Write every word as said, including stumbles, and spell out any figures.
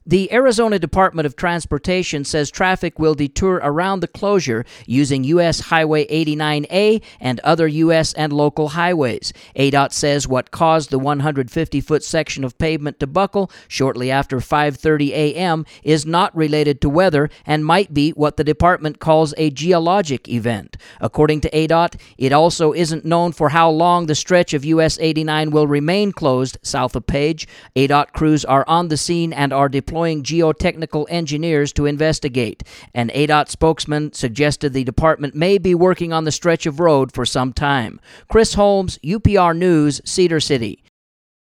The Arizona Department of Transportation says traffic will detour around the closure using U S Highway eighty-nine A and other U S and local highways. A D O T says what caused the one hundred fifty foot section of pavement to buckle shortly after five thirty a.m. is not related to weather and might be what the department calls a geologic event. According to A D O T, it also isn't known for how long the stretch of U S eighty-nine will remain closed south of Page. A D O T crews are on the scene and are deploying deploying geotechnical engineers to investigate. An A D O T spokesman suggested the department may be working on the stretch of road for some time. Chris Holmes, U P R News, Cedar City.